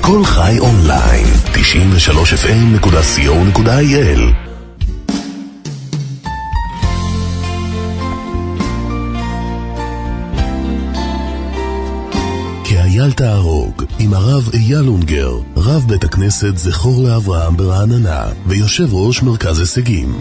כל חי אונליין, 93fm.co.il. כי אייל תהרוג עם הרב אייל אונגר, רב בית הכנסת זכור לאברהם ברעננה ויושב ראש מרכז הישגים.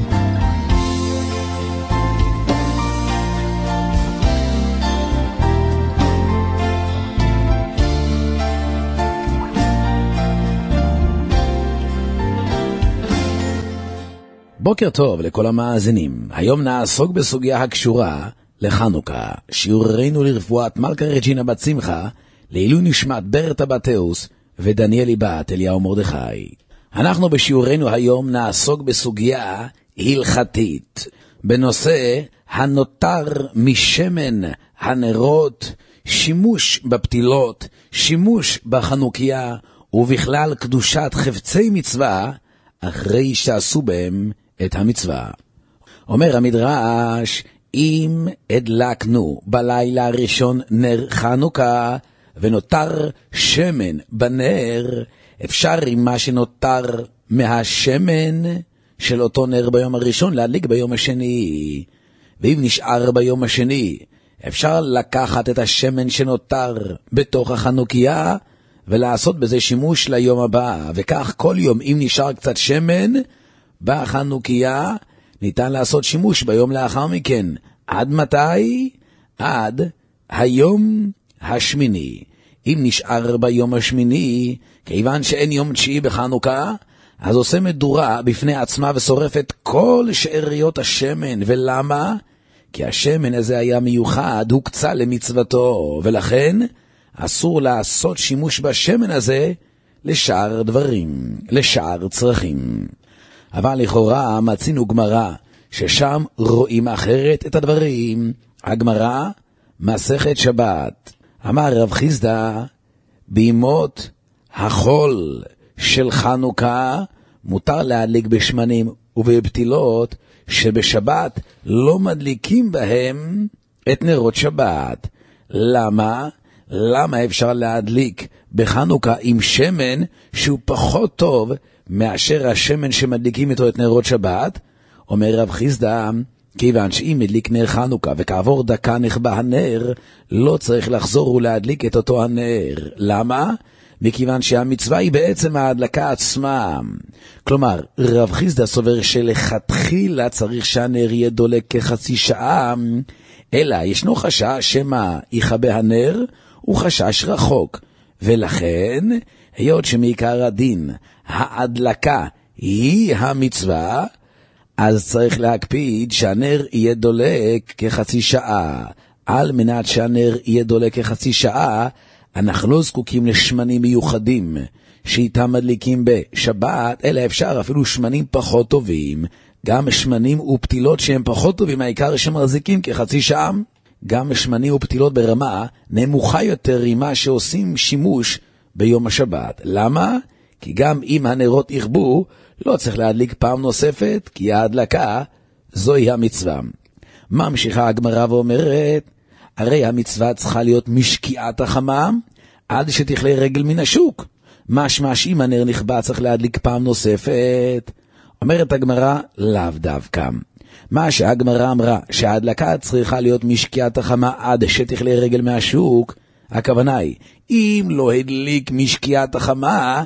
בוקר טוב לכל המאזינים. היום נעסוק בסוגיה הקשורה לחנוכה. שיעורנו לרפואת מלכה רג'ינה בת שמחה, לעילוי נשמת ברטה בתאוס ודניאלי בת אליהו מרדכי. אנחנו בשיעורנו היום נעסוק בסוגיה הלכתית, בנושא הנותר משמן הנרות, שימוש בפתילות, שימוש בחנוכיה, ובכלל קדושת חפצי מצווה, אחרי שעשו בהם את המצווה. אומר המדרש, אם הדלקנו בלילה הראשון נר חנוכה, ונותר שמן בנר, אפשר עם מה שנותר מהשמן של אותו נר ביום הראשון להדליק ביום השני. ואם נשאר ביום השני, אפשר לקחת את השמן שנותר בתוך החנוכיה, ולעשות בזה שימוש ליום הבא. וכך כל יום, אם נשאר קצת שמן בחנוכיה, ניתן לעשות שימוש ביום לאחר מכן. עד מתי? עד היום השמיני. אם נשאר ביום השמיני, כיוון שאין יום תשיעי בחנוכה, אז עושה מדורה בפני עצמה ושורף את כל שאריות השמן. ולמה? כי השמן הזה היה מיוחד, הוקצה למצוותו, ולכן אסור לעשות שימוש בשמן הזה לשאר דברים, לשאר צרכים. אבל לכאורה מצינו גמרא ששם רואים אחרת את הדברים. הגמרא, מסכת שבת, אמר רב חיסדא, בימות החול של חנוכה מותר להדליק בשמנים ובפתילות שבשבת לא מדליקים בהם את נרות שבת. למה? למה אפשר להדליק בחנוכה עם שמן שהוא פחות טוב מאשר השמן שמדליקים איתו את נרות שבת? אומר רב חיסדא, כיוון שאם מדליק נר חנוכה וכעבור דקה נכבה הנר, לא צריך לחזור ולהדליק את אותו הנר. למה? מכיוון שהמצווה היא בעצם ההדלקה עצמה. כלומר, רב חיסדא סובר שלכתחילה צריך שהנר יהיה דולק כחצי שעה, אלא ישנו חשש שמה יכבה הנר, הוא חשש רחוק, ולכן, היות שמעיקר הדין, ההדלקה היא המצווה, אז צריך להקפיד שהנר יהיה דולק כחצי שעה. על מנת שהנר יהיה דולק כחצי שעה, אנחנו לא זקוקים לשמנים מיוחדים, שאיתם מדליקים בשבת, אלא אפשר אפילו שמנים פחות טובים, גם שמנים ופתילות שהם פחות טובים, העיקר שמחזיקים כחצי שעה. גם שמנים ופתילות ברמה נמוכה יותר ממה שעושים שימוש ביום השבת. למה? כי גם אם הנרות יכבו, לא צריך להדליק פעם נוספת, כי ההדלקה זוהי המצווה. ממשיכה הגמרא ואומרת, הרי המצווה צריכה להיות משקיעת החמה, עד שתכלה רגל מן השוק. משמע שאם הנר נכבה צריך להדליק פעם נוספת. אומרת הגמרא, לאו דווקא. מה שהגמרא אמרה, שההדלקה צריכה להיות משקיעת החמה עד שתכלה רגל מהשוק, הכוונה היא, אם לא הדליק משקיעת החמה,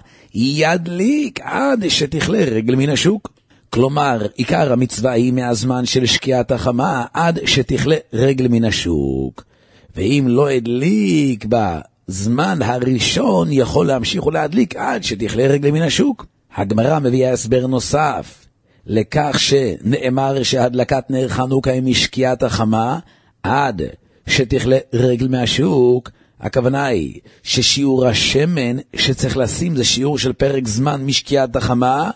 ידליק עד שתכלה רגל מן השוק. כלומר, עיקר המצווה היא מהזמן של שקיעת החמה עד שתכלה רגל מן השוק. ואם לא הדליק בזמן הראשון, יכול להמשיך ולהדליק עד שתכלה רגל מן השוק. הגמרא מביאה הסבר נוסף לכך שנאמר שהדלקת נר חנוכה היא משקיעת החמה עד שתכלה רגל מהשוק. הכוונה היא ששיעור השמן שצריך לשים זה שיעור של פרק זמן משקיעת החמה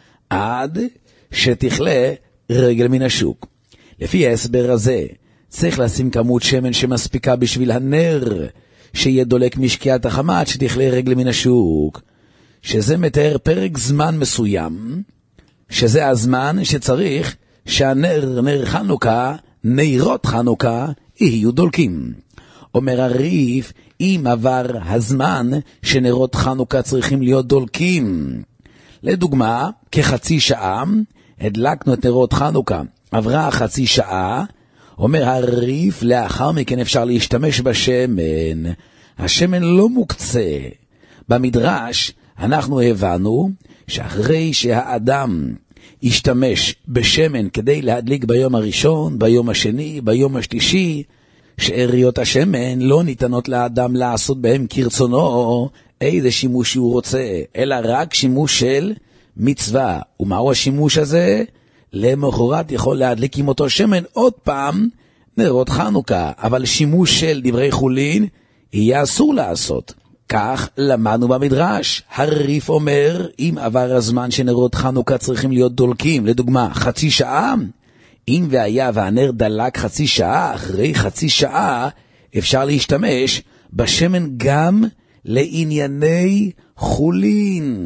עד שתכלה רגל מן השוק. לפי ההסבר הזה צריך לשים כמות שמן שמספיקה בשביל הנר שיהיה דולק משקיעת החמה עד שתכלה רגל מן השוק, שזה מתאר פרק זמן מסוים, שזה הזמן שצריך שהנר, נר חנוכה, נרות חנוכה, יהיו דולקים. אומר הריף, אם עבר הזמן שנרות חנוכה צריכים להיות דולקים. לדוגמה, כחצי שעה, הדלקנו את נרות חנוכה, עברה חצי שעה, אומר הריף, לאחר מכן אפשר להשתמש בשמן. השמן לא מוקצה. במדרש אנחנו הבנו שאחרי שהאדם ישתמש בשמן כדי להדליק ביום הראשון, ביום השני, ביום השלישי, שאריות השמן לא ניתנות לאדם לעשות בהם כרצונו איזה שימוש שהוא רוצה, אלא רק שימוש של מצווה. ומהו השימוש הזה? למחרת יכול להדליק עם אותו שמן עוד פעם נרות חנוכה, אבל שימוש של דברי חולין יהיה אסור לעשות. כך למדנו במדרש. הריף אומר, אם עבר הזמן שנרות חנוכה צריכים להיות דולקים, לדוגמה חצי שעה, אם והיה והנר דלק חצי שעה, אחרי חצי שעה אפשר להשתמש בשמן גם לענייני חולין.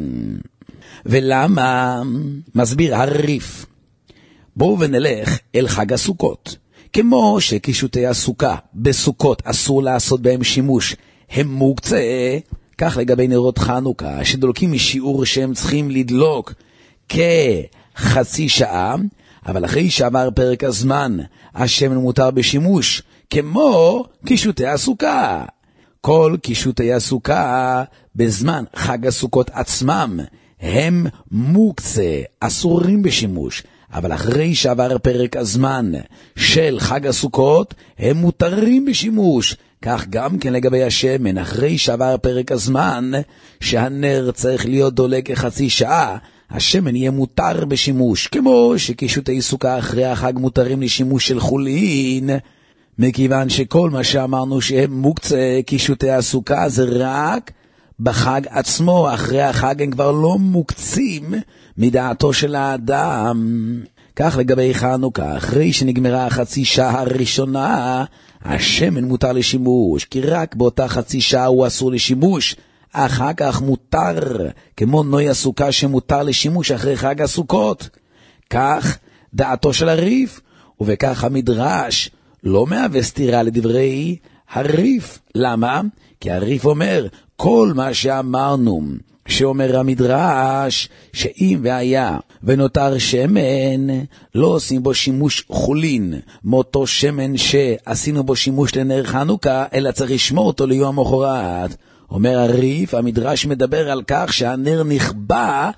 ולמה? מסביר הריף. בואו ונלך אל חג הסוכות. כמו שקישוטי הסוכה בסוכות אסור לעשות בהם שימוש, הם מוקצה, כך לגבי נרות חנוכה שדולקים משיעור שהם צריכים לדלוק כחצי שעה, אבל אחרי שעבר פרק הזמן השמן מותר בשימוש, כמו קישוטי הסוכה. כל קישוטי הסוכה בזמן חג הסוכות עצמם הם מוקצה, אסורים בשימוש, אבל אחרי שעבר פרק הזמן של חג הסוכות הם מותרים בשימוש. כך גם כן לגבי השמן, אחרי שעבר פרק הזמן שהנר צריך להיות דולק כחצי שעה, השמן יהיה מותר בשימוש, כמו שקישוטי סוכה אחרי החג מותרים לשימוש של חולין, מכיוון שכל מה שאמרנו שהם מוקצה קישוטי הסוכה זה רק בחג עצמו, אחרי החג הם כבר לא מוקצים מדעתו של האדם. כך לגבי חנוכה, אחרי שנגמרה החצי שעה הראשונה, השמן מותר לשימוש, כי רק באותה חצי שעה הוא אסור לשימוש, אחר כך מותר, כמו נוי הסוכה שמותר לשימוש אחרי חג הסוכות. כך דעתו של הריף, ובכך המדרש לא מהווה סתירה לדברי הריף. למה? כי הריף אומר, כל מה שאמרנו, שאומר המדרש, שאם והיה ונותר שמן, לא עושים בו שימוש חולין, מאותו שמן שעשינו בו שימוש לנר חנוכה, אלא צריך לשמור אותו ליום המחרת. אומר הריף, המדרש מדבר על כך שהנר נכבה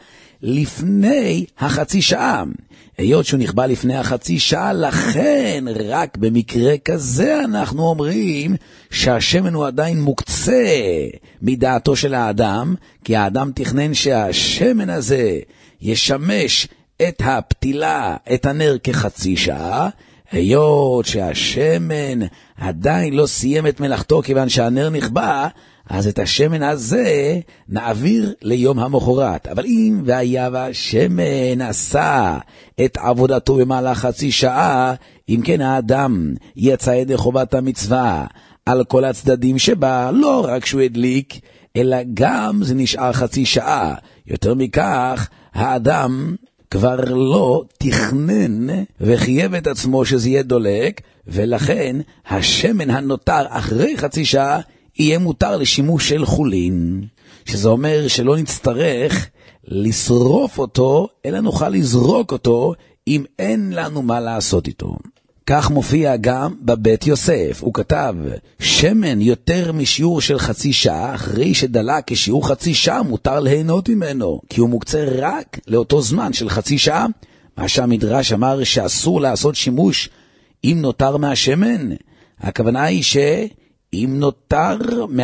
לפני החצי שעה. היות שהוא נכבה לפני החצי שעה, לכן רק במקרה כזה אנחנו אומרים שהשמן הוא עדיין מוקצה מדעתו של האדם, כי האדם תכנן שהשמן הזה ישמש את הפתילה, את הנר כחצי שעה, היות שהשמן עדיין לא סיים את מלאכתו כיוון שהנר נכבה, אז את השמן הזה נעביר ליום המחרת. אבל אם והיה והשמן עשה את עבודתו במהלך חצי שעה, אם כן האדם יצא ידי חובת המצווה על כל הצדדים שבה, לא רק שהוא הדליק, אלא גם זה נשאר חצי שעה. יותר מכך, האדם כבר לא תכנן וחייב את עצמו שזה יהיה דולק, ולכן השמן הנותר אחרי חצי שעה יהיה מותר לשימוש של חולין, שזה אומר שלא נצטרך לשרוף אותו, אלא נוכל לזרוק אותו אם אין לנו מה לעשות איתו. כך מופיע גם בבית יוסף, הוא כתב, שמן יותר משיעור של חצי שעה, אחרי שדלק כשיעור חצי שעה מותר ליהנות ממנו, כי הוא מוקצה רק לאותו זמן של חצי שעה. מה שהמדרש אמר שאסור לעשות שימוש אם נותר מהשמן, הכוונה היא אם נותר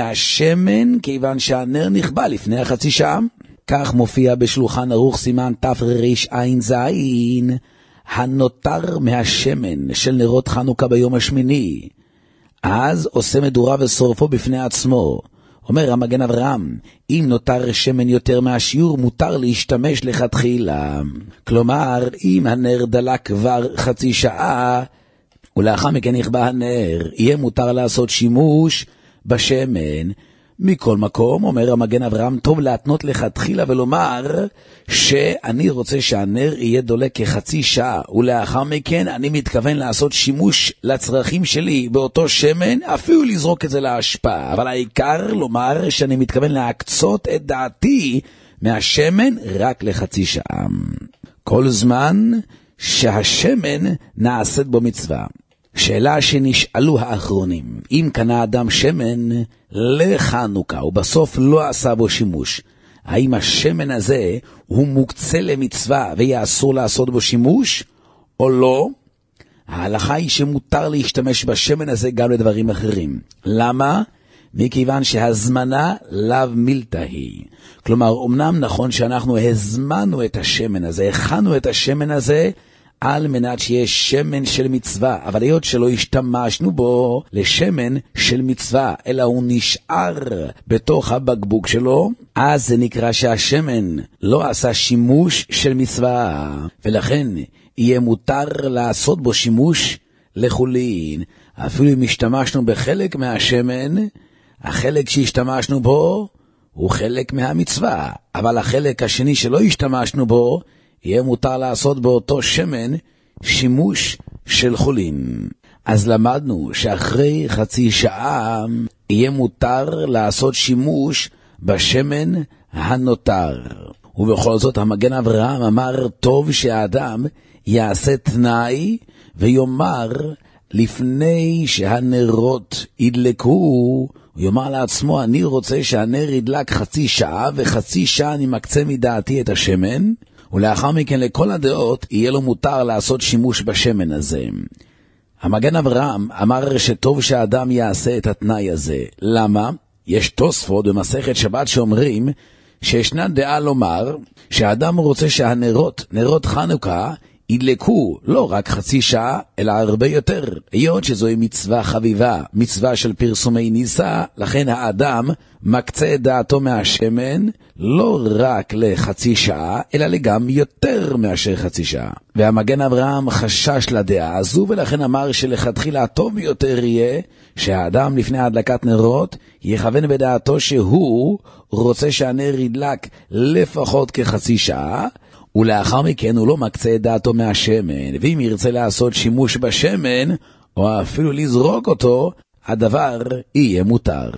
מהשמן כיוון שהנר נכבה לפני החצי שעה. כך מופיע בשולחן ערוך סימן תרע"ז, הנותר מהשמן של נרות חנוכה ביום השמיני, אז עושה מדורה ושורפו בפני עצמו. אומר המגן אברהם, אם נותר שמן יותר מהשיעור מותר להשתמש לכתחילה. כלומר, אם הנר דלק כבר חצי שעה ולאחר מכן נכבה הנר, יהיה מותר לעשות שימוש בשמן, מכל מקום, אומר המגן אברהם, טוב להתנות לכתחילה ולומר שאני רוצה שהנר יהיה דולק כחצי שעה, ולאחר מכן אני מתכוון לעשות שימוש לצרכים שלי באותו שמן, אפילו לזרוק את זה להשפעה. אבל העיקר לומר שאני מתכוון להקצות את דעתי מהשמן רק לחצי שעה. כל זמן שהשמן נעשית בו מצווה. שאלה שנשאלו האחרונים, אם קנה אדם שמן לחנוכה ובסוף לא עשה בו שימוש, האם השמן הזה הוא מוקצה למצווה ויהיה אסור לעשות בו שימוש או לא? ההלכה היא שמותר להשתמש בשמן הזה גם לדברים אחרים. למה? מכיוון שהזמנה לאו מילתא היא. כלומר, אמנם נכון שאנחנו הזמנו את השמן הזה, הכנו את השמן הזה על מנת שיש שמן של מצווה, אבל היות שלא השתמשנו בו לשמן של מצווה, אלא הוא נשאר בתוך הבקבוק שלו, אז זה נקרא שהשמן לא עשה שימוש של מצווה, ולכן יהיה מותר לעשות בו שימוש לחולין. אפילו אם השתמשנו בחלק מהשמן, החלק שהשתמשנו בו הוא חלק מהמצווה, אבל החלק השני שלא השתמשנו בו, יהיה מותר לעשות באותו שמן שימוש של חולין. אז למדנו שאחרי חצי שעה יהיה מותר לעשות שימוש בשמן הנותר. ובכל זאת המגן אברהם אמר טוב שהאדם יעשה תנאי ויאמר לפני שהנרות ידלקו, הוא יאמר לעצמו אני רוצה שהנר ידלק חצי שעה וחצי שעה אני מקצה מדעתי את השמן, ולאחר מכן לכל הדעות יהיה לו מותר לעשות שימוש בשמן הזה. המגן אברהם אמר שטוב שהאדם יעשה את התנאי הזה. למה? יש תוספות במסכת שבת שאומרים שישנה דעה לומר שהאדם רוצה שהנרות, נרות חנוכה, ידלקו לא רק חצי שעה, אלא הרבה יותר. היות שזוהי מצווה חביבה, מצווה של פרסומי ניסה, לכן האדם מקצה את דעתו מהשמן, לא רק לחצי שעה, אלא גם יותר מאשר חצי שעה. והמגן אברהם חשש לדעה הזו, ולכן אמר שלכתחילה הטוב ביותר יהיה, שהאדם לפני הדלקת נרות, יכוון בדעתו שהוא רוצה שהנר ידלק לפחות כחצי שעה, ולאחר מכן הוא לא מקצה את דעתו מהשמן, ואם ירצה לעשות שימוש בשמן, או אפילו לזרוק אותו, הדבר יהיה מותר.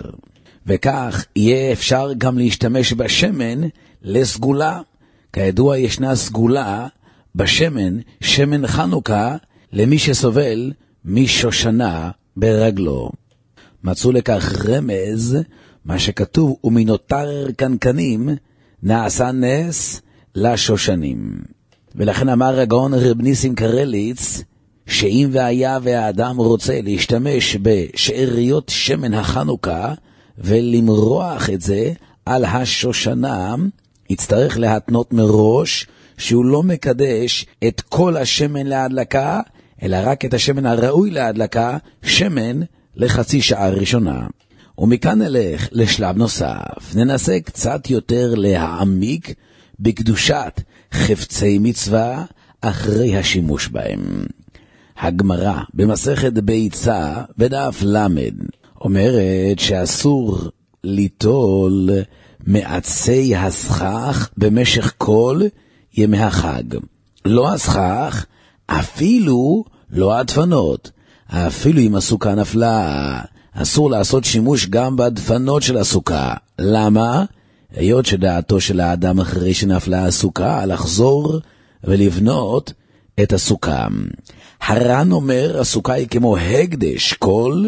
וכך יהיה אפשר גם להשתמש בשמן לסגולה. כידוע ישנה סגולה בשמן, שמן חנוכה, למי שסובל משושנה ברגלו. מצאו לכך רמז, מה שכתוב, ומנותר קנקנים נעשה נס לשושנים. ולכן אמר הגאון רב ניסים קרליץ, שאם והיה והאדם רוצה להשתמש בשאריות שמן החנוכה, ולמרוח את זה על השושנה, יצטרך להתנות מראש שהוא לא מקדש את כל השמן להדלקה, אלא רק את השמן הראוי להדלקה, שמן לחצי שעה ראשונה. ומכאן נלך לשלב נוסף, ננסה קצת יותר להעמיק בקדושת חפצי מצווה אחרי השימוש בהם. הגמרא במסכת ביצה בדף למד אומרת שאסור ליטול מעצי הסכך במשך כל ימי החג. לא הסכך, אפילו לא הדפנות. אפילו אם הסוכה נפלה, אסור לעשות שימוש גם בדפנות של הסוכה. למה? היות שדעתו של האדם אחרי שנפלה הסוכה לחזור ולבנות את הסוכה. הר"ן אומר הסוכה היא כמו הקדש כל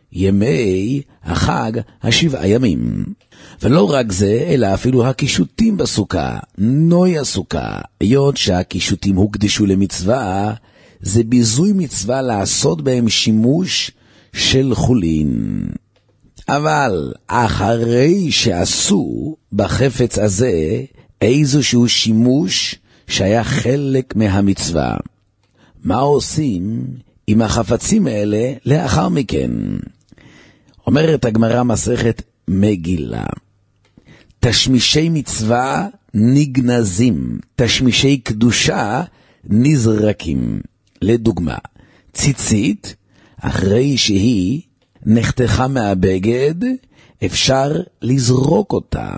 ימי החג 7 ימים. ולא רק זה, אלא אפילו הקישוטים בסוכה, נוי הסוכה, היות שהקישוטים הוקדשו למצווה, זה ביזוי מצווה לעשות בהם שימוש של חולין. אבל אחרי שעשו בחפץ הזה איזשהו שימוש שהיה חלק מהמצווה, מה עושים עם החפצים האלה לאחר מכן? אומרת הגמרא מסכת מגילה, תשמישי מצווה נגנזים, תשמישי קדושה נזרקים. לדוגמה, ציצית, אחרי שהיא נחתכה מהבגד, אפשר לזרוק אותה.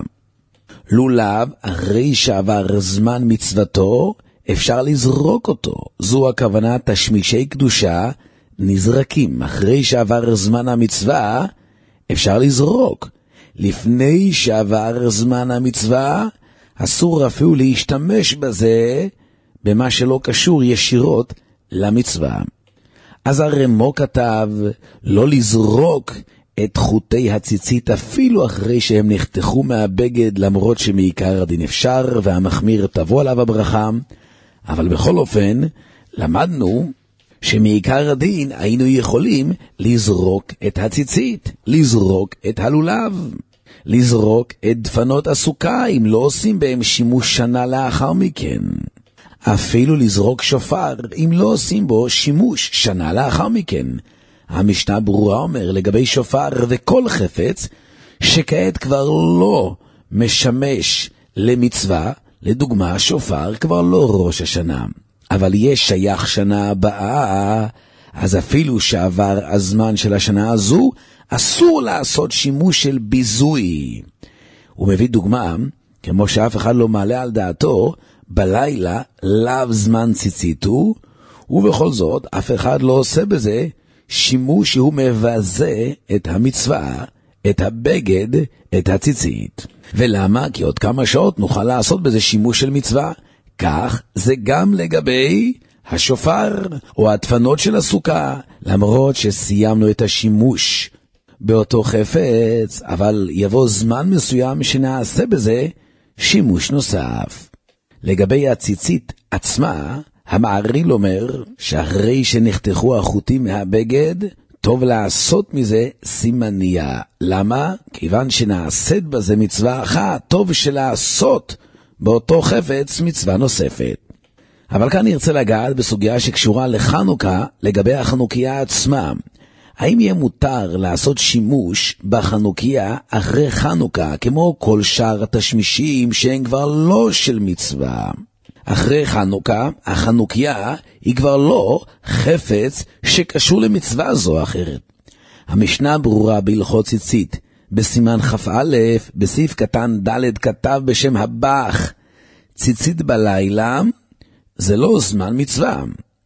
לולב, אחרי שעבר זמן מצוותו, אפשר לזרוק אותו. זו הכוונה, תשמישי קדושה נזרקים. אחרי שעבר זמן המצווה, אפשר לזרוק. לפני שעבר זמן המצווה, אסור אפילו להשתמש בזה, במה שלא קשור ישירות למצווה. אז הרמו כתב לא לזרוק את חוטי הציצית אפילו אחרי שהם נחתכו מהבגד, למרות שמעיקר הדין אפשר והמחמיר תבוא עליו הברכה. אבל בכל אופן למדנו שמעיקר הדין היינו יכולים לזרוק את הציצית, לזרוק את הלולב, לזרוק את דפנות הסוכה אם לא עושים בהם שימוש שנה לאחר מכן. אפילו לזרוק שופר אם לא עושים בו שימוש שנה לאחר מכן. המשנה ברורה אומר לגבי שופר וכל חפץ שכעת כבר לא משמש למצווה, לדוגמה שופר כבר לא ראש השנה, אבל יש שייך שנה הבאה, אז אפילו שעבר הזמן של השנה הזו, אסור לעשות שימוש של ביזוי. הוא מביא דוגמה, כמו שאף אחד לא מעלה על דעתו, בלילה לאו זמן ציציתו, ובכל זאת אף אחד לא עושה בזה שימוש שהוא מבזה את המצווה, את הבגד, את הציצית. ולמה? כי עוד כמה שעות נוכל לעשות בזה שימוש של מצווה. כך זה גם לגבי השופר או הדפנות של הסוכה, למרות שסיימנו את השימוש באותו חפץ, אבל יבוא זמן מסוים שנעשה בזה שימוש נוסף. לגבי הציצית עצמה, המעריל אומר שאחרי שנחתכו החוטים מהבגד, טוב לעשות מזה סימניה. למה? כיוון שנעשית בזה מצווה אחת, טוב שלעשות באותו חפץ מצווה נוספת. אבל כאן נרצה לגעת בסוגיה שקשורה לחנוכה, לגבי החנוכיה עצמה. האם יהיה מותר לעשות שימוש בחנוכיה אחרי חנוכה, כמו כל שאר התשמישים שהם כבר לא של מצווה? אחרי חנוכה, החנוכיה היא כבר לא חפץ שקשור למצווה זו או אחרת. המשנה ברורה בהלכות ציצית, בסימן כ"א, בסעיף קטן ד' כתב בשם הבח, ציצית בלילה זה לא זמן מצווה.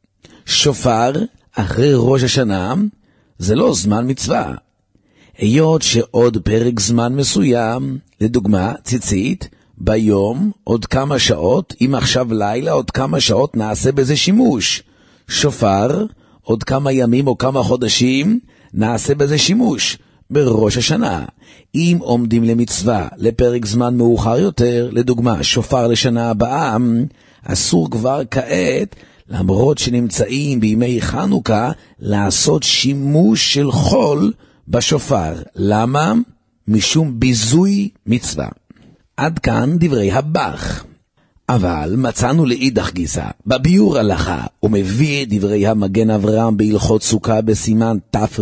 שופר אחרי ראש השנה זה לא זמן מצווה. היות שעוד פרק זמן מסוים, לדוגמה ציצית, ביום עוד כמה שעות, אם עכשיו לילה עוד כמה שעות נעשה בזה שימוש. שופר עוד כמה ימים או כמה חודשים נעשה בזה שימוש. בראש השנה, אם עומדים למצווה לפרק זמן מאוחר יותר, לדוגמה שופר לשנה הבאה, אסור כבר כעת, למרות שנמצאים בימי חנוכה, לעשות שימוש של חול בשופר. למה? משום ביזוי מצווה. עד כאן דברי הבח. אבל מצאנו לאידך גיסא, בביור הלכה, הוא מביא את דברי המגן אברהם בהלכות סוכה בסימן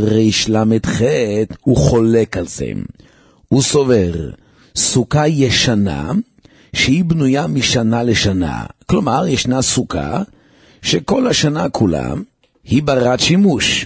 תרל"ח, הוא חולק על זה. הוא סובר, סוכה ישנה, שהיא בנויה משנה לשנה. כלומר, ישנה סוכה, שכל השנה כולה היא ברת שימוש.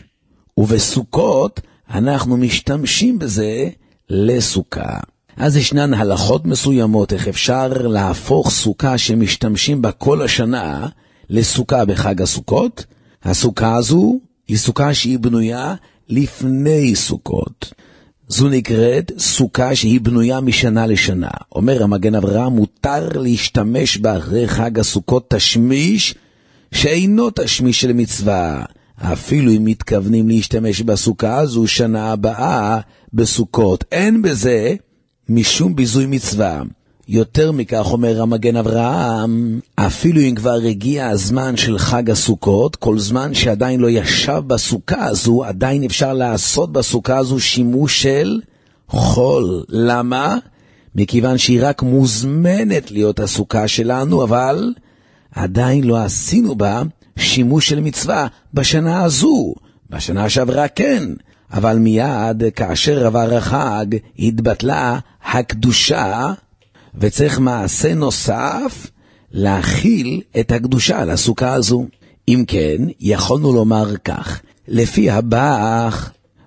ובסוכות אנחנו משתמשים בזה לסוכה. אז ישנן הלכות מסוימות איך אפשר להפוך סוכה שמשתמשים בה כל השנה לסוכה בחג הסוכות. הסוכה הזו היא סוכה שהיא בנויה לפני סוכות. זו נקראת סוכה שהיא בנויה משנה לשנה. אומר המגן אברהם, מותר להשתמש בה אחרי חג הסוכות תשמיש שאינו תשמיש של מצווה. אפילו אם מתכוונים להשתמש בסוכה הזו שנה הבאה בסוכות, אין בזה משום ביזוי מצווה. יותר מכך אומר המגן אברהם, אפילו אם כבר הגיע הזמן של חג הסוכות, כל זמן שעדיין לא ישב בסוכה הזו, עדיין אפשר לעשות בסוכה הזו שימוש של חול. למה? מכיוון שהיא רק מוזמנת להיות הסוכה שלנו, אבל עדיין לא עשינו בה שימוש של מצווה בשנה הזו. בשנה שעברה כן, אבל מיד כאשר עבר החג התבטלה הקדושה, וצריך מעשה נוסף להכיל את הקדושה לסוכה הזו. אם כן, יכולנו לומר כך, לפי הבח,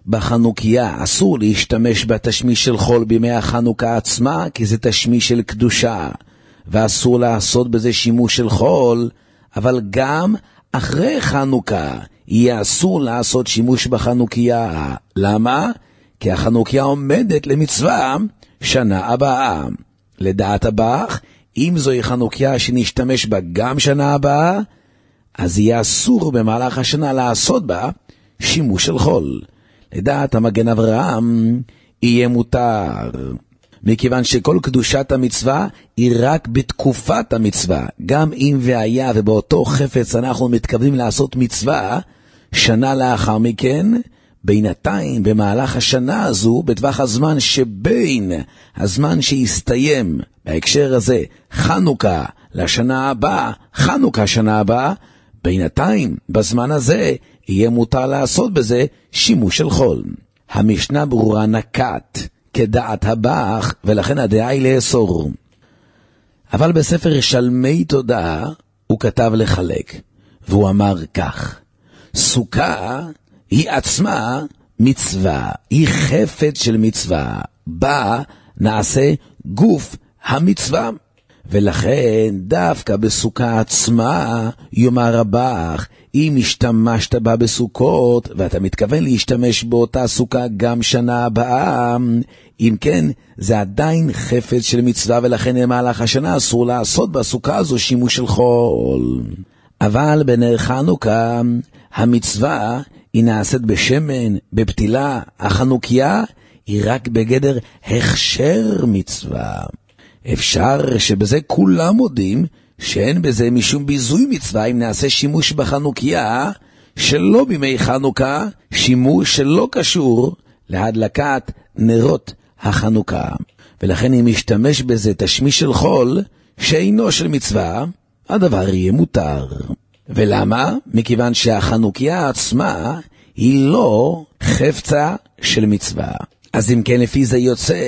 בחנוכיה אסור להשתמש בתשמיש של חול בימי החנוכה עצמה, כי זה תשמיש של קדושה, ואסור לעשות בזה שימוש של חול, אבל גם אחרי חנוכה יהיה אסור לעשות שימוש בחנוכיה. למה? כי החנוכיה עומדת למצווה שנה הבאה. לדעת הבח, אם זוהי חנוכיה שנשתמש בה גם שנה הבאה, אז יהיה אסור במהלך השנה לעשות בה שימוש של חול. לדעת המגן אברהם, יהיה מותר. מכיוון שכל קדושת המצווה היא רק בתקופת המצווה. גם אם והיה ובאותו חפץ אנחנו מתכוונים לעשות מצווה, שנה לאחר מכן, בינתיים במהלך השנה הזו, בטווח הזמן שבין הזמן שהסתיים, בהקשר הזה חנוכה לשנה הבאה, חנוכה שנה הבאה, בינתיים בזמן הזה יהיה מותר לעשות בזה שימוש של חול. המשנה ברורה נקט כדעת הבח, ולכן הדעה היא לאסור. אבל בספר שלמי תודה הוא כתב לחלק, והוא אמר כך: סוכה היא עצמה מצווה, היא חפץ של מצווה, בה נעשה גוף המצווה. ולכן דווקא בסוכה עצמה יאמר רבך, אם השתמשת בה בסוכות ואתה מתכוון להשתמש באותה סוכה גם שנה הבאה, אם כן זה עדיין חפץ של מצווה, ולכן במהלך השנה אסור לעשות בסוכה הזו שימוש של חול. אבל בנר חנוכה המצווה היא נעשית בשמן, בפתילה. החנוכיה היא רק בגדר הכשר מצווה. אפשר שבזה כולם מודים שאין בזה משום ביזוי מצווה אם נעשה שימוש בחנוכיה שלא בימי חנוכה, שימוש שלא קשור להדלקת נרות החנוכה. ולכן אם משתמש בזה תשמיש של חול שאינו של מצווה, הדבר יהיה מותר. ולמה? מכיוון שהחנוכיה עצמה היא לא חפצה של מצווה. אז אם כן, לפי זה יוצא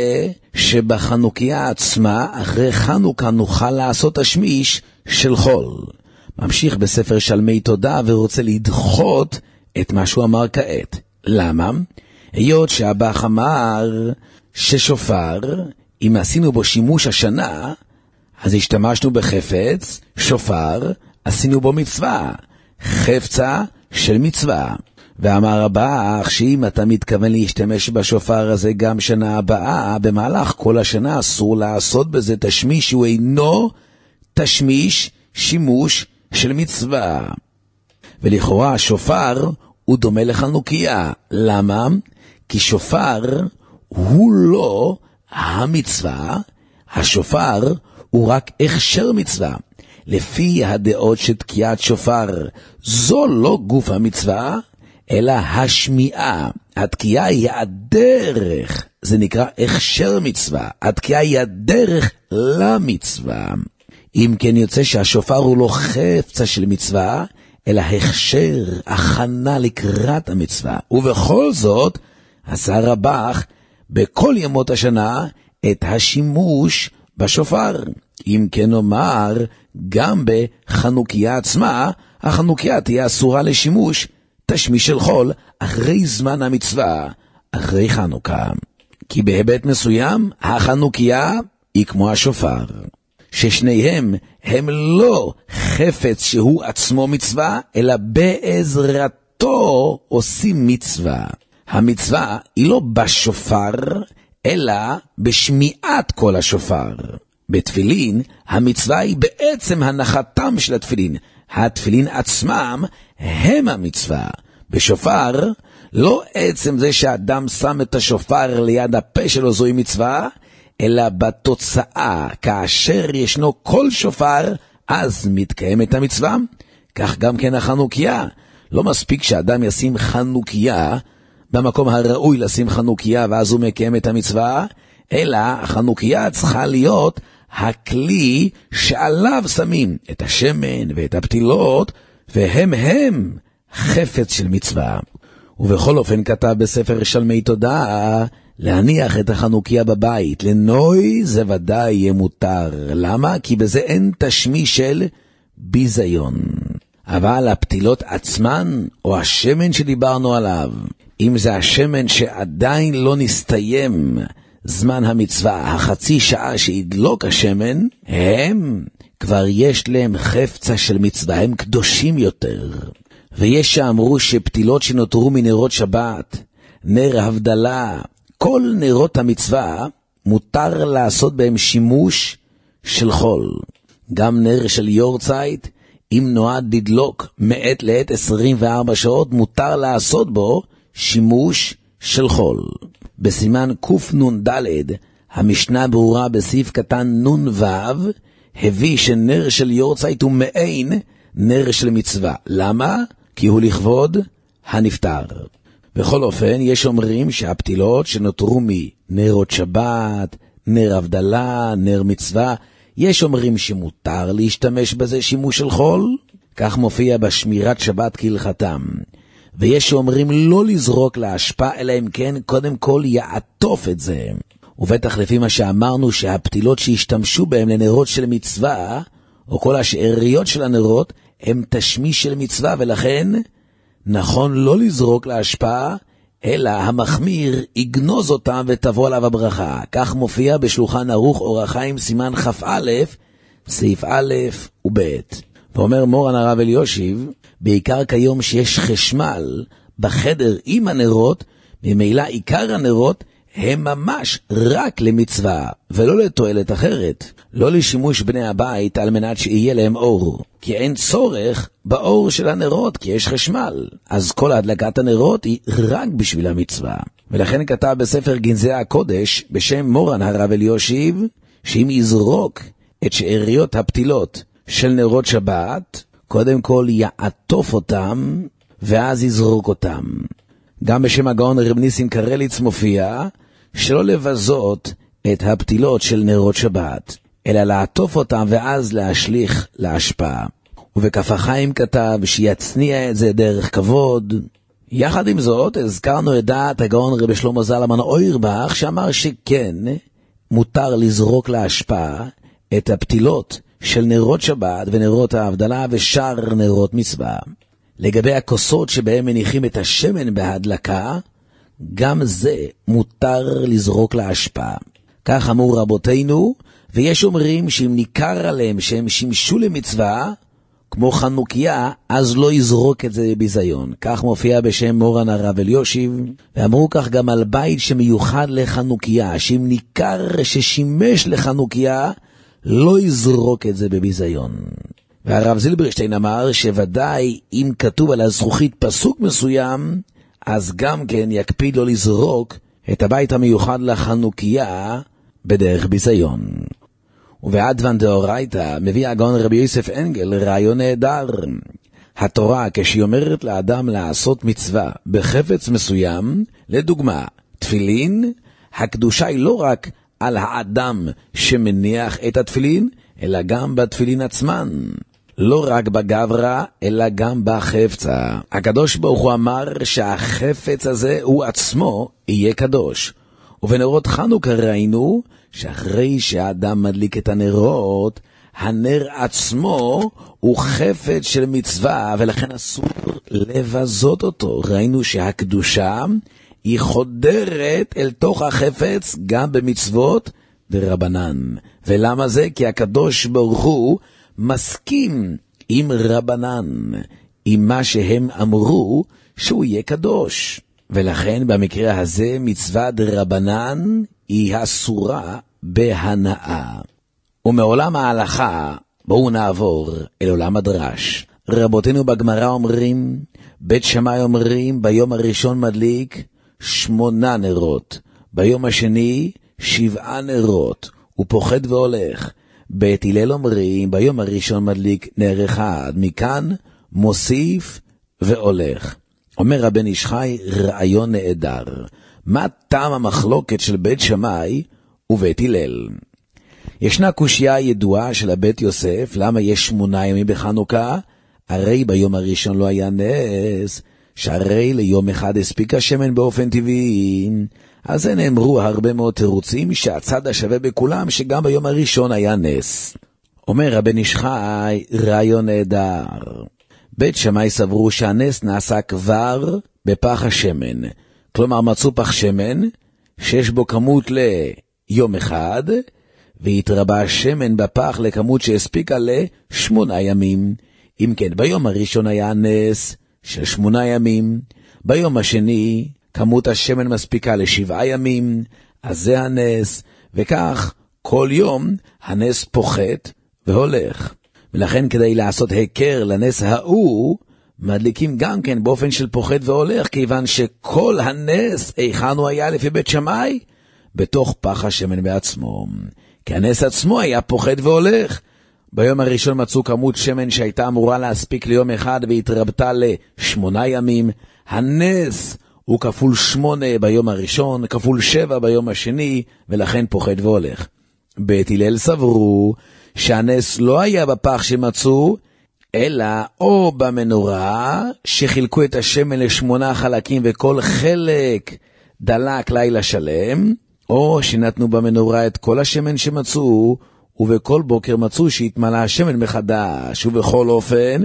שבחנוכיה עצמה, אחרי חנוכה נוכל לעשות תשמיש של חול. ממשיך בספר שלמי תודה ורוצה לדחות את מה שהוא אמר כעת. למה? היות שהבח אמר ששופר, אם עשינו בו שימוש השנה, אז השתמשנו בחפץ, שופר, עשינו בו מצווה, חפצה של מצווה. ואמר הבח שאם אתה מתכוון להשתמש בשופר הזה גם שנה הבאה, במהלך כל השנה אסור לעשות בזה תשמיש שהוא אינו תשמיש שימוש של מצווה. ולכאורה השופר הוא דומה לחנוכיה. למה? כי שופר הוא לא המצווה, השופר הוא רק הכשר מצווה. לפי הדעות שתקיעת שופר זו לא גוף המצווה, אלא השמיעה. התקיעה היא הדרך, זה נקרא הכשר מצווה. התקיעה היא הדרך למצווה. אם כן יוצא שהשופר הוא לא חפצה של מצווה, אלא הכשר, הכנה לקראת המצווה. ובכל זאת, עשה רבך בכל ימות השנה את השימוש בשופר. אם כן נאמר, גם בחנוכיה עצמה, החנוכיה תהיה אסורה לשימוש תשמיש של חול אחרי זמן המצווה, אחרי חנוכה. כי בהיבט מסוים, החנוכיה היא כמו השופר, ששניהם הם לא חפץ שהוא עצמו מצווה, אלא בעזרתו עושים מצווה. המצווה היא לא בשופר, אלא בשמיעת כל השופר. בתפילין, המצווה היא בעצם הנחתם של התפילין. התפילין עצמם הם המצווה. בשופר, לא עצם זה שאדם שם את השופר ליד הפה שלו זוהי מצווה, אלא בתוצאה, כאשר ישנו כל שופר, אז מתקיימת המצווה. כך גם כן החנוכיה. לא מספיק שאדם ישים חנוכיה, במקום הראוי לשים חנוכיה, ואז הוא מקיים את המצווה, אלא החנוכיה צריכה להיות הכלי שעליו שמים את השמן ואת הפתילות, והם חפץ של מצווה. ובכל אופן כתב בספר שלמי תודה, להניח את החנוכיה בבית לנוי זה ודאי יהיה מותר. למה? כי בזה אין תשמיש של ביזיון. אבל הפתילות עצמן, או השמן שדיברנו עליו, אם זה השמן שעדיין לא נסתיים זמן המצווה, החצי שעה שידלוק השמן, הם כבר יש להם חפצה של מצווה, הם קדושים יותר. ויש שאמרו שפתילות שנותרו מנרות שבת, נר הבדלה, כל נרות המצווה, מותר לעשות בהם שימוש של חול. גם נר של יורצייט, אם נועד לדלוק מעת לעת 24 שעות, מותר לעשות בו שימוש של חול. בסימן קנ"ד, המשנה ברורה בסעיף קטן נ"ו, הביא שנר של יורצייט הוא מעין נר של מצווה. למה? כי הוא לכבוד הנפטר. בכל אופן, יש אומרים שהפתילות שנותרו מנרות שבת, נר הבדלה, נר מצווה, יש אומרים שמותר להשתמש בזה שימוש של חול, כך מופיע בשמירת שבת כהלכתם. ויש שאומרים לא לזרוק להשפעה, אלא אם כן קודם כל יעטוף את זה. ובטח לפי מה שאמרנו שהפתילות שהשתמשו בהם לנרות של מצווה, או כל השאריות של הנרות, הם תשמיש של מצווה, ולכן נכון לא לזרוק להשפעה, אלא המחמיר יגנוז אותם ותבוא עליו הברכה. כך מופיע בשולחן ערוך אור החיים סימן כ"א, סעיף א' וב'. ואומר מורן הרב אליושיב, בעיקר כיום שיש חשמל בחדר עם הנרות, ממילא עיקר הנרות הם ממש רק למצווה, ולא לתועלת אחרת. לא לשימוש בני הבית על מנת שיהיה להם אור, כי אין צורך באור של הנרות, כי יש חשמל. אז כל הדלקת הנרות היא רק בשביל המצווה. ולכן כתב בספר גנזי הקודש בשם מורן הרב אליושיב, שאם יזרוק את שאריות הפתילות של נרות שבת, קודם כל יעטוף אותם, ואז יזרוק אותם. גם בשם הגאון רב ניסים קרליץ מופיע שלא לבזות את הפתילות של נרות שבת, אלא לעטוף אותם ואז להשליך להשפעה. ובכף החיים כתב שיצניע את זה דרך כבוד. יחד עם זאת, הזכרנו את דעת הגאון רב שלמה זלמן אוירבך, שאמר שכן, מותר לזרוק להשפעה את הפתילות של נרות שבת ונרות ההבדלה ושאר נרות מצווה. לגבי הכוסות שבהם מניחים את השמן בהדלקה, גם זה מותר לזרוק להשפעה. כך אמרו רבותינו, ויש אומרים שאם ניכר עליהם שהם שימשו למצווה, כמו חנוכיה, אז לא יזרוק את זה בביזיון. כך מופיע בשם מורן הרב אליושיב, ואמרו כך גם על בית שמיוחד לחנוכיה, שאם ניכר ששימש לחנוכיה, לא יזרוק את זה בביזיון. והרב זילברשטיין אמר שוודאי אם כתוב על הזכוכית פסוק מסוים, אז גם כן יקפיד לא לזרוק את הבית המיוחד לחנוכיה בדרך ביזיון. ובאדוון דאורייתא מביא הגאון רבי יוסף אנגל רעיון נהדר. התורה כשהיא אומרת לאדם לעשות מצווה בחפץ מסוים, לדוגמה תפילין, הקדושה היא לא רק על האדם שמניח את התפילין, אלא גם בתפילין עצמן. לא רק בגברה, אלא גם בחפצה. הקדוש ברוך הוא אמר שהחפץ הזה הוא עצמו יהיה קדוש. ובנרות חנוכה ראינו שאחרי שהאדם מדליק את הנרות, הנר עצמו הוא חפץ של מצווה, ולכן אסור לבזות אותו. ראינו שהקדושה היא חודרת אל תוך החפץ גם במצוות דרבנן. ולמה זה? כי הקדוש ברוך הוא מסכים עם רבנן, עם מה שהם אמרו שהוא יהיה קדוש. ולכן במקרה הזה מצווה דרבנן היא אסורה בהנאה. ומעולם ההלכה בואו נעבור אל עולם הדרש. רבותינו בגמרא אומרים, בית שמאי אומרים ביום הראשון מדליק 8 נרות, ביום השני 7 נרות, הוא פוחד והולך. בית הלל אומרים ביום הראשון מדליק נר אחד, מכאן מוסיף והולך. אומר רבן איש חי רעיון נהדר. מה טעם המחלוקת של בית שמאי ובית הלל? ישנה קושיה ידועה של הבית יוסף, למה יש 8 ימים בחנוכה? הרי ביום הראשון לא היה נס, שהרי ליום אחד הספיק השמן באופן טבעי. אז נאמרו הרבה מאוד תירוצים שהצד השווה בכולם שגם ביום הראשון היה נס. אומר רבן איש חי רעיון נהדר. בית שמאי סברו שהנס נעשה כבר בפח השמן. כלומר, מצאו פח שמן שיש בו כמות ליום אחד, והתרבה השמן בפח לכמות שהספיקה ל8 ימים. אם כן, ביום הראשון היה נס של 8 ימים, ביום השני כמות השמן מספיקה ל7 ימים, אז זה הנס, וכך כל יום הנס פוחת והולך. ולכן כדי לעשות היכר לנס ההוא, מדליקים גם כן באופן של פוחת והולך, כיוון שכל הנס איכנו היה לפי בית שמאי, בתוך פח השמן בעצמו. כי הנס עצמו היה פוחת והולך. ביום הראשון מצאו כמות שמן שהייתה אמורה להספיק ליום אחד והתרבתה ל8 ימים. הנס הוא כפול 8 ביום הראשון, כפול 7 ביום השני, ולכן פוחת והולך. בית הלל סברו שהנס לא היה בפח שמצאו, אלא או במנורה שחילקו את השמן ל8 חלקים וכל חלק דלק לילה שלם, או שנתנו במנורה את כל השמן שמצאו, ובכל בוקר מצאו שהתמלא השמן מחדש, ובכל אופן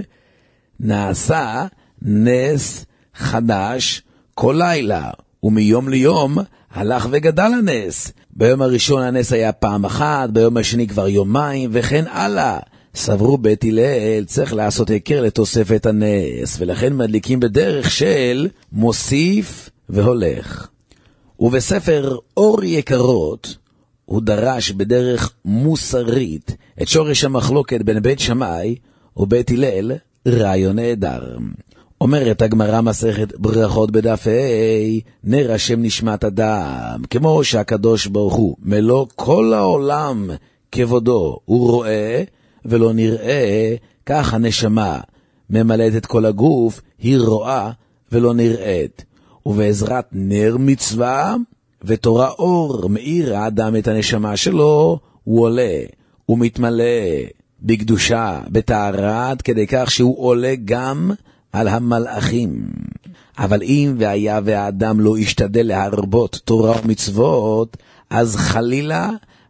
נעשה נס חדש כל לילה, ומיום ליום הלך וגדל הנס. ביום הראשון הנס היה פעם אחת, ביום השני כבר יומיים, וכן הלאה. סברו בית הלל צריך לעשות היכר לתוספת הנס, ולכן מדליקים בדרך של מוסיף והולך. ובספר אור יקרות הוא דרש בדרך מוסרית את שורש המחלוקת בין בית שמאי ובית הלל, רעיון נהדר. אומרת הגמרא מסכת ברכות בדף ה', נר השם נשמת אדם, כמו שהקדוש ברוך הוא מלוא כל העולם כבודו הוא רואה ולא נראה, כך הנשמה ממלאת את כל הגוף, היא רואה ולא נראית. ובעזרת נר מצווה ותורה אור מאיר האדם את הנשמה שלו, הוא עולה, הוא מתמלא בקדושה, בטהרת, כדי כך שהוא עולה גם על המלאכים. אבל אם והיה והאדם לא ישתדל להרבות תורה ומצוות, אז חלילה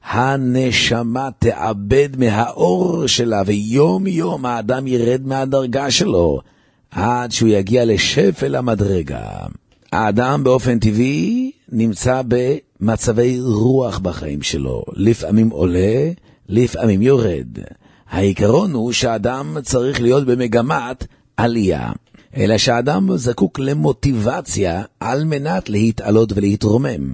הנשמה תאבד מהאור שלה, ויום יום האדם ירד מהדרגה שלו, עד שהוא יגיע לשפל המדרגה. האדם באופן טבעי נמצא במצבי רוח בחיים שלו, לפעמים עולה, לפעמים יורד. העיקרון הוא שהאדם צריך להיות במגמת עלייה, אלא שהאדם זקוק למוטיבציה על מנת להתעלות ולהתרומם.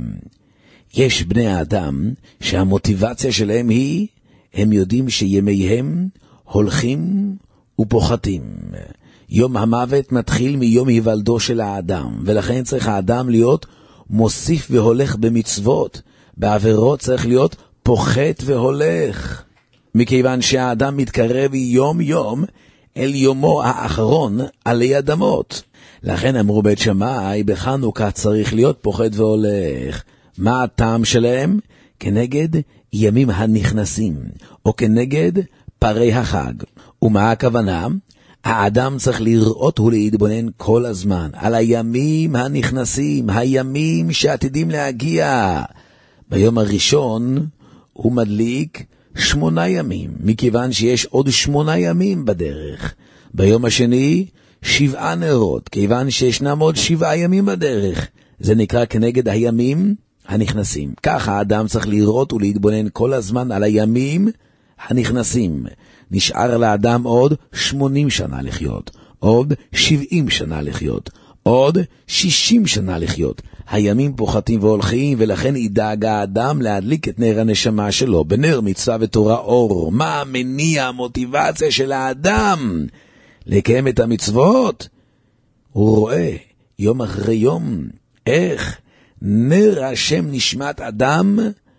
יש בני האדם שהמוטיבציה שלהם היא, הם יודעים שימיהם הולכים ופוחתים. יום המוות מתחיל מיום היוולדו של האדם, ולכן צריך האדם להיות מוסיף והולך במצוות. בעבירות צריך להיות פוחת והולך, מכיוון שהאדם מתקרב יום יום אל יומו האחרון עלי אדמות. לכן אמרו בית שמאי, בחנוכה צריך להיות פוחת והולך. מה הטעם שלהם? כנגד ימים הנכנסים, או כנגד פרי החג. ומה הכוונה? האדם צריך לראות ולהתבונן כל הזמן על הימים הנכנסים, הימים שעתידים להגיע. ביום הראשון הוא מדליק 8 ימים, מכיוון שיש עוד 8 ימים בדרך. ביום השני 7 נרות, כיוון שישנם עוד 7 ימים בדרך. זה נקרא כנגד הימים הנכנסים. ככה האדם צריך לראות ולהתבונן כל הזמן על הימים הנכנסים. נשאר לאדם עוד 80 שנה לחיות, עוד 70 שנה לחיות, עוד 60 שנה לחיות. הימים פוחתים והולכים, ולכן ידאג האדם להדליק את נר הנשמה שלו בנר מצווה ותורה אור. מה מניע המוטיבציה של האדם לקיים את המצוות? הוא רואה יום אחרי יום איך נר השם נשמת אדם,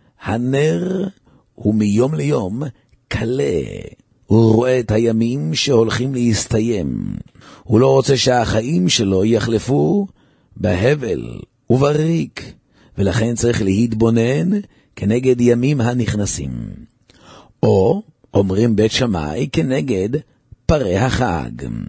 הנר הוא מיום ליום קלה. הוא רואה את הימים שהולכים להסתיים. הוא לא רוצה שהחיים שלו יחלפו בהבל ובריק, ולכן צריך להתבונן כנגד ימים הנכנסים. או, אומרים בית שמאי, כנגד פרי החג.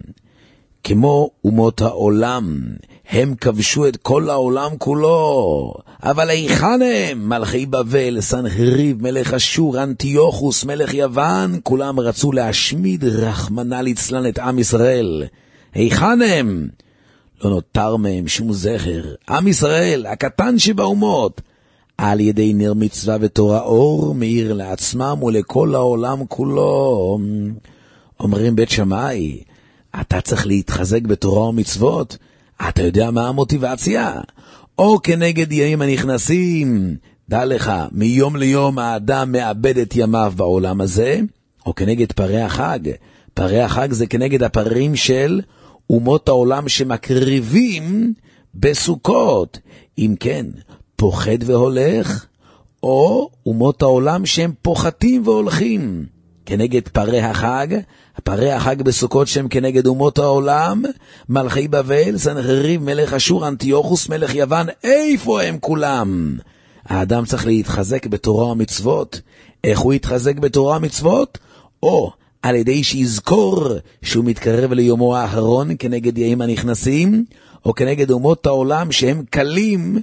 כמו אומות העולם, הם כבשו את כל העולם כולו, אבל היכן הם? מלכי בבל, סנחריב, מלך אשור, אנטיוכוס, מלך יוון, כולם רצו להשמיד רחמנא ליצלן את עם ישראל. היכן הם? לא נותר מהם שום זכר. עם ישראל, הקטן שבאומות, על ידי נר מצווה ותורה אור, מאיר לעצמם ולכל העולם כולו. אומרים בית שמאי, אתה צריך להתחזק בתורה ומצוות, אתה יודע מה המוטיבציה? או כנגד ימים הנכנסים, דע לך, מיום ליום האדם מאבד את ימיו בעולם הזה, או כנגד פרי החג. פרי החג זה כנגד הפרים של אומות העולם שמקריבים בסוכות. אם כן, פוחד והולך, או אומות העולם שהם פוחתים והולכים. כנגד פרי החג, פרי החג בסוכות שהם כנגד אומות העולם, מלכי בבל, סנחריב, מלך אשור, אנטיוכוס, מלך יוון, איפה הם כולם? האדם צריך להתחזק בתורה ומצוות. איך הוא יתחזק בתורה ומצוות? או על ידי שיזכור שהוא מתקרב ליומו האחרון כנגד ימים הנכנסים, או כנגד אומות העולם שהם קלים,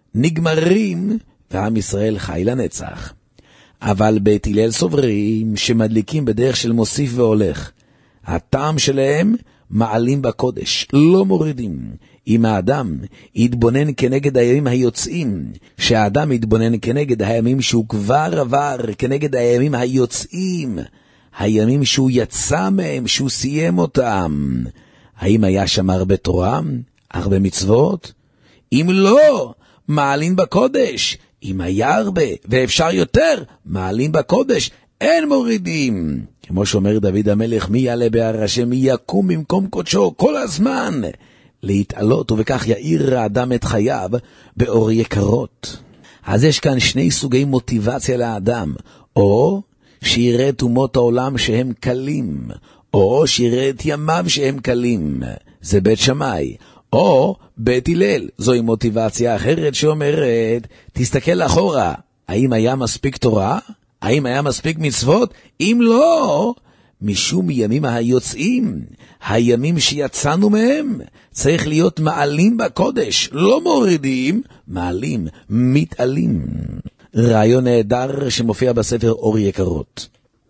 נגמרים, ועם ישראל חי לנצח. אבל בית הלל סוברים שמדליקים בדרך של מוסיף והולך. הטעם שלהם מעלים בקודש, לא מורידים. אם האדם יתבונן כנגד הימים היוצאים, שהאדם יתבונן כנגד הימים שהוא כבר עבר, כנגד הימים היוצאים, הימים שהוא יצא מהם, שהוא סיים אותם. האם היה שם הרבה תורה? הרבה מצוות? אם לא, מעלים בקודש. אם היה הרבה ואפשר יותר, מעלים בקודש, אין מורידים. כמו שאומר דוד המלך, מי יעלה בהר השם, מי יקום במקום קודשו, כל הזמן להתעלות, ובכך יאיר האדם את חייו באור יקרות. אז יש כאן שני סוגי מוטיבציה לאדם, או שיראה את אומות העולם שהם קלים, או שיראה את ימיו שהם קלים, זה בית שמאי. או בית הלל, זוהי מוטיבציה אחרת שאומרת, תסתכל אחורה, האם היה מספיק תורה? האם היה מספיק מצוות? אם לא, משום ימים היוצאים, הימים שיצאנו מהם, צריך להיות מעלים בקודש, לא מורידים, מעלים, מתעלים. רעיון נהדר שמופיע בספר אור יקרות.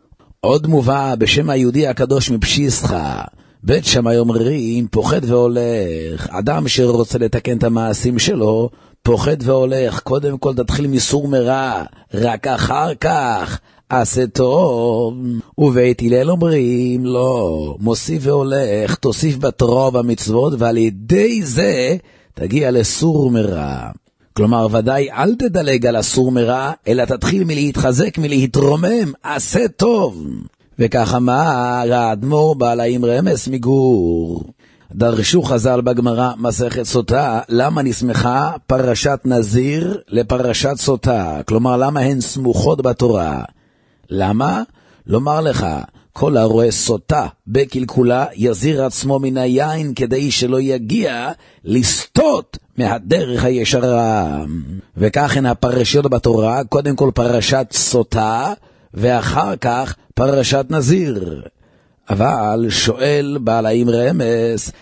עוד מובא בשם היהודי הקדוש מפשיסחה, בית שמאי אומרים, פוחד והולך. אדם שרוצה לתקן את המעשים שלו, פוחד והולך. קודם כל תתחיל מסור מרע, רק אחר כך עשה טוב. ובית הלל אומרים, לא, מוסיף והולך, תוסיף בתורה ובמצוות, ועל ידי זה תגיע לסור מרע. כלומר, ודאי אל תדלג על הסור מרע, אלא תתחיל מלהתחזק, מלהתרומם, עשה טוב. וכך אמר האדמו"ר בעל האם רמז מגור. דרשו חז"ל בגמרא מסכת סוטה, למה נסמכה פרשת נזיר לפרשת סוטה? כלומר, למה הן סמוכות בתורה? למה? לומר לך, כל הרואה סוטה בקלקולה יזיר עצמו מן היין, כדי שלא יגיע לסטות מהדרך הישרה. וכך הן הפרשיות בתורה, קודם כל פרשת סוטה, ואחר כך פרשת נזיר. אבל שואל בעל האם רמז,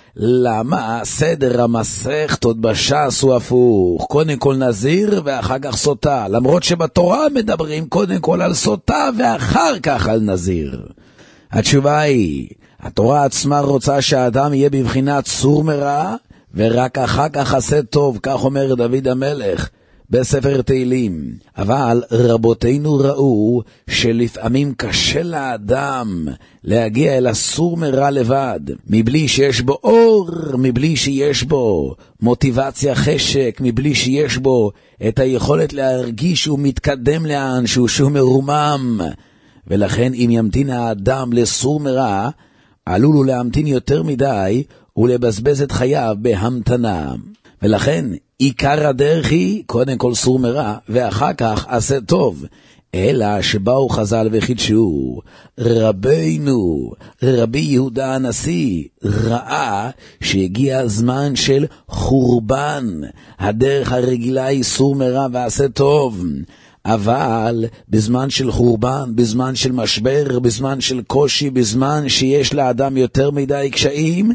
למה סדר המסכתות בש"ס הוא הפוך? קודם כל נזיר ואחר כך סוטה, למרות שבתורה מדברים קודם כל על סוטה ואחר כך על נזיר. התשובה היא, התורה עצמה רוצה שהאדם יהיה בבחינת סור מרע, ורק אחר כך עשה טוב, כך אומר דוד המלך בספר תהילים. אבל רבותינו ראו שלפעמים קשה לאדם להגיע אל הסור מרע לבד, מבלי שיש בו אור, מבלי שיש בו מוטיבציה חשק, מבלי שיש בו את היכולת להרגיש שהוא מתקדם לאן, שהוא מרומם. ולכן אם ימתין האדם לסור מרע, עלול הוא להמתין יותר מדי ולבזבז את חייו בהמתנה. ולכן עיקר הדרך היא קודם כל סור מרע ואחר כך עשה טוב. אלא שבאו חז"ל וחידשו, רבינו רבי יהודה הנשיא ראה שהגיע הזמן של חורבן. הדרך הרגילה היא סור מרע ועשה טוב, אבל בזמן של חורבן, בזמן של משבר, בזמן של קושי, בזמן שיש לאדם יותר מדי קשיים,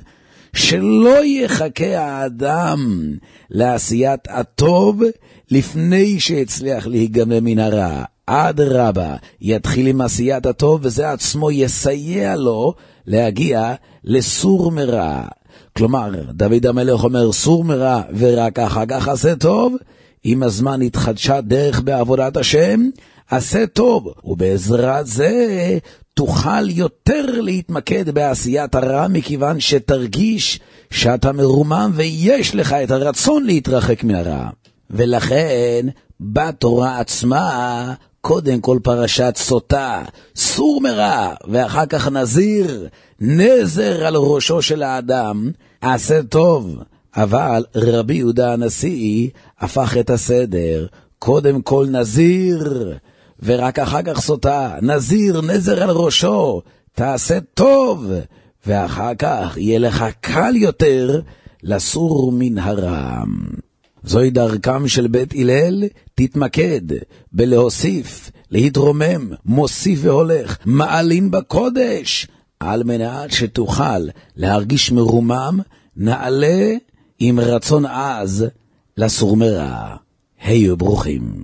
שלא יחכה האדם לעשיית הטוב לפני שהצליח להיגמל מן הרע. עד רבה יתחיל עם עשיית הטוב, וזה עצמו יסייע לו להגיע לסור מרע. כלומר, דוד המלך אומר סור מרע ורק אחר כך עשה טוב. עם הזמן התחדשה דרך בעבודת השם, עשה טוב, ובעזרת זה תוכל יותר להתמקד בעשיית הרע, מכיוון שתרגיש שאתה מרומם ויש לך את הרצון להתרחק מן הרע. ולכן בתורה עצמה קודם כל פרשת סוטה, סור מרע, ואחר כך נזיר, נזר על ראשו של האדם, עשה טוב. אבל רבי יהודה הנשיא הפך את הסדר, קודם כל נזיר, ורק אחר כך סוטה, נזיר, נזר על ראשו, תעשה טוב, ואחר כך יהיה לך קל יותר לסור מן הרע. זוהי דרכם של בית הלל, תתמקד בלהוסיף, להתרומם, מוסיף והולך, מעלין בקודש, על מנת שתוכל להרגיש מרומם, נעלה עם רצון עז לסור מרע. היו ברוכים.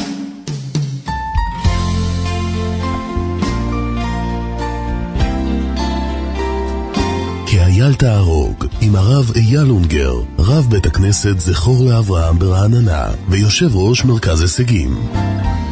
כי אייל תהרוג עם הרב אייל אונגר, רב בית הכנסת זכור לאברהם ברעננה ויושב ראש מרכז הישגים.